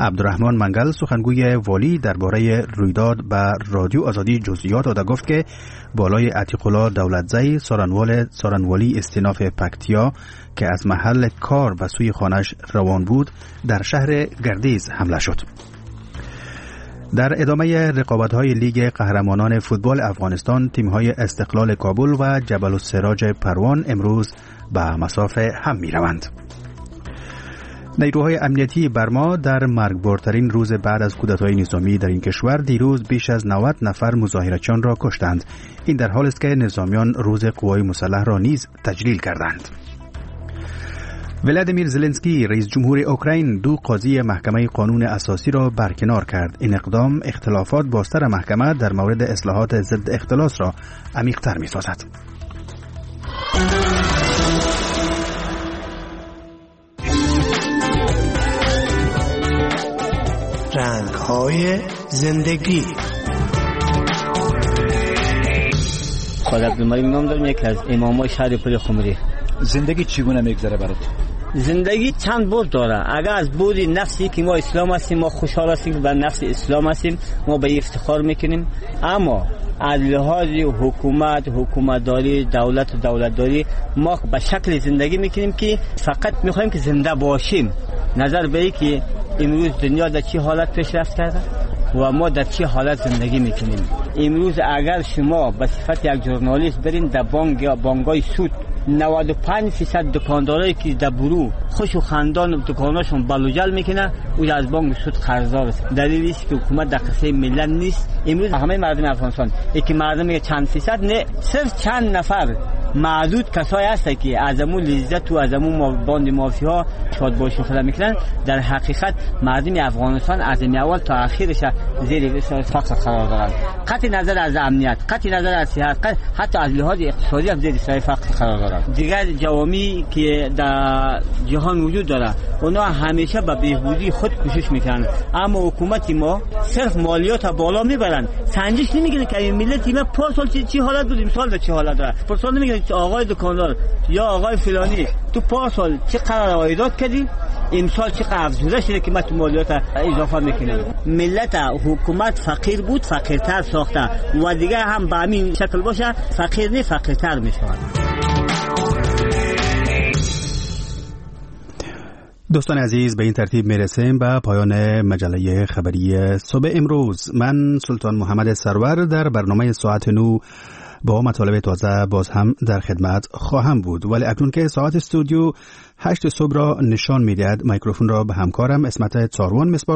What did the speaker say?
عبدالرحمن منگل سخنگوی والی درباره رویداد به رادیو آزادی جزئیات داده گفت که بالای عتیق‌الله دولتزی سارنوالی استیناف پکتیا که از محل کار به سوی خانه‌اش روان بود در شهر گردیز حمله شد. در ادامه رقابت‌های لیگ قهرمانان فوتبال افغانستان، تیم‌های استقلال کابل و جبل السراج پروان امروز به مسافه هم می‌روند. نیروهای امنیتی برما در مرگبارترین روز بعد از کودتای نظامی در این کشور دیروز بیش از 90 نفر مظاهره‌چیان را کشتند. این در حالی است که نظامیان روز قوای مسلح را نیز تجلیل کردند. ولادیمیر زلنسکی رئیس جمهور اوکراین 2 قاضی محکمه قانون اساسی را برکنار کرد. این اقدام اختلافات بازتر محکمه در مورد اصلاحات ضد اختلاس را عمیق‌تر می‌سازد. رنگ‌های زندگی. خالد عبدالمری نام دارم، یکی از امامای شهر پل خمری. زندگی چگونه میگذره برات؟ زندگی چند بود داره. اگر از بود نفسی که ما اسلام هستیم، ما خوشحال هستیم که بر نفس اسلام هستیم، ما به افتخار میکنیم. اما از لحاظ حکومتداری، دولتداری، ما به شکل زندگی میکنیم که فقط میخوایم که زنده باشیم. نظر به این که امروز دنیا در چه حالت پیشرفت کرده و ما در چه حالت زندگی میکنیم. امروز اگر شما به صفت یک ژورنالیست برین در بانک یا بانک‌های سود، 95% دکاندارایی که در برو خوش و خندان دکاناشون بلوجل میکنه، او از بانک سود قرضدار است. دلیل است که حکومت در قصه ملت نیست. امروز همه مردم افغانستان یکی مردم چند فیصد نه، صرف چند نفر معدود کسایی هستند که از امون لذت و از امون باند مافیا شاد باشی خدا میکنن. در حقیقت مردم افغانستان از اول تا آخرش زیر فقر قرار دارند. قطع نظر از امنیت، قطع نظر از صحت، حتی از لحاظ اقتصادی هم زیر سایه فقر قرار دارند. دیگر جوامی که در جهان وجود داره اونا همیشه به بهبودی خود کوشش میکنن، اما حکومت ما صرف مالیات بالا میبرن، سنجش نمیگیرن که این ملت ما پارسال چی حالت بود، امسال به چه حالت داره. پارسال نمیگن آقای دکاندار یا آقای فلانی تو پارسال چه قرار عایدات کردی، امسال چه قرار افزوده شده که ما تو مالیات اضافه میکنیم. ملت حکومت فقیر بود، فقیرتر ساخته و دیگه هم به همین شکل باشه فقیر نه فقیرتر میشود. دوستان عزیز، به این ترتیب میرسیم به پایان مجله خبری صبح امروز. من سلطان محمد سرور در برنامه ساعت 9 با مطالب تازه باز هم در خدمت خواهم بود، ولی اکنون که ساعت استودیو 8 صبح را نشان میدهد، میکروفون را به همکارم اسمت چاروان